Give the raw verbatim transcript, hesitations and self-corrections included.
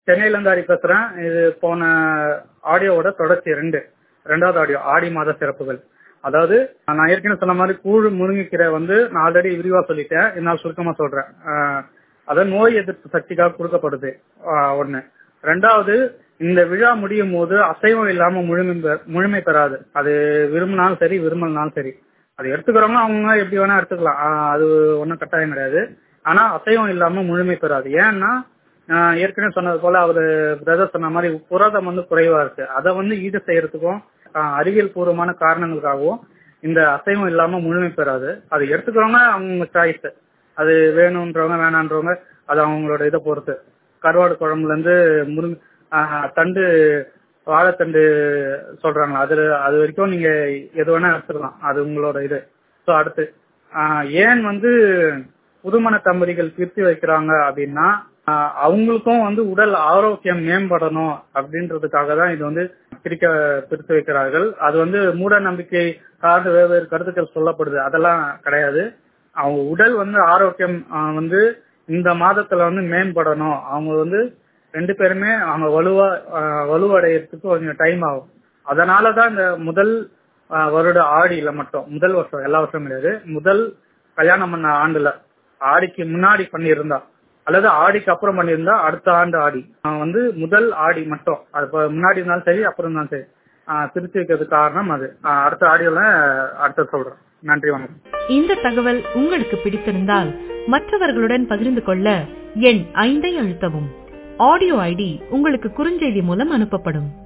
சென்னையில இருந்து ஹரி பேசுறேன். இது போன ஆடியோவோட தொடர்ச்சி ரெண்டு ரெண்டாவது ஆடியோ ஆடி மாத சிறப்புகள். அதாவது நான் ஏற்கனவே சொன்ன மாதிரி கூழு முருங்கைக்கீரை வந்து நான் ஆல்ரெடி விரிவா சொல்லிட்டேன். இதனால் சுருக்கமா சொல்றேன். ஆஹ் அதாவது நோய் எதிர்ப்பு சக்திக்காக கொடுக்கப்படுது ஆஹ் ஒண்ணு. ரெண்டாவது, இந்த விழா முடியும் போது அசைவம் இல்லாம முழுமை பெ- முழுமை பெறாது. அது விரும்பினாலும் சரி விரும்பினாலும் சரி, அது எடுத்துக்கிறவங்க அவங்க எப்படி வேணா எடுத்துக்கலாம். ஆஹ் அது ஒன்றும் கட்டாயம் கிடையாது. ஆனா அசைவம் இல்லாம முழுமை பெறாது. ஏன்னா ஆஹ் ஏற்கனவே சொன்னது போல அவரு பிரதர் சொன்ன மாதிரி புரதம் வந்து குறைவா இருக்கு. அதை வந்து ஈடு செய்யறதுக்கும் ஆஹ் அறிவியல் பூர்வமான காரணங்களுக்காகவும் இந்த அசைவம் இல்லாம முழுமை பெறாது. அது எடுத்துக்கிறவங்க அவங்க சாய்ஸ். அது வேணும்ன்றவங்க வேணான்றவங்க அது அவங்களோட இதை பொறுத்து. கருவாடு குழம்புல இருந்து முருங்க ஆஹ் தண்டு வாழைத்தண்டு சொல்றாங்க, அதுல அது வரைக்கும் நீங்க எது வேணா எடுத்துக்கலாம். அது உங்களோட இது. ஸோ அடுத்து ஆஹ் ஏன் வந்து புதுமண தம்பதிகள் பிரித்து வைக்கிறாங்க அப்படின்னா, ஆஹ் அவங்களுக்கும் வந்து உடல் ஆரோக்கியம் மேம்படணும் அப்படின்றதுக்காக தான் இது வந்து பிரிக்க பிரித்து வைக்கிறார்கள். அது வந்து மூட நம்பிக்கை சார்ந்த வெவ்வேறு கருத்துக்கள் சொல்லப்படுது, அதெல்லாம் கிடையாது. அவங்க உடல் வந்து ஆரோக்கியம் ஆஹ் வந்து இந்த மாதத்துல வந்து மேம்படணும். அவங்க வந்து ரெண்டு பேருமே அவங்க வலுவா ஆஹ் வலுவடையறதுக்கு கொஞ்சம் டைம் ஆகும். அதனாலதான் இந்த முதல் ஆஹ் வருட ஆடியில மட்டும், முதல் வருஷம் எல்லா வருஷமும் கிடையாது, முதல் கல்யாணம் பண்ண ஆண்டுல ஆடிக்கு முன்னாடி பண்ணியிருந்தா அல்லது ஆடிக்கு அப்புறம் பண்ணியிருந்தா அடுத்த ஆண்டு ஆடி ஆஹ் வந்து முதல் ஆடி மட்டும், அது இப்ப முன்னாடி இருந்தாலும் சரி அப்புறம் இருந்தாலும் சரி ஆஹ் பிரிச்சு வைக்கிறதுக்கு காரணம் அது. ஆஹ் அடுத்த ஆடியோல அடுத்த சொல்றேன். நன்றி, வணக்கம். இந்த தகவல் உங்களுக்கு பிடித்திருந்தால் மற்றவர்களுடன் பகிர்ந்து கொள்ள எண் ஐந்தை அழுத்தவும். ஆடியோ ஐடி உங்களுக்கு குறுஞ்செய்தி மூலம் அனுப்பப்படும்.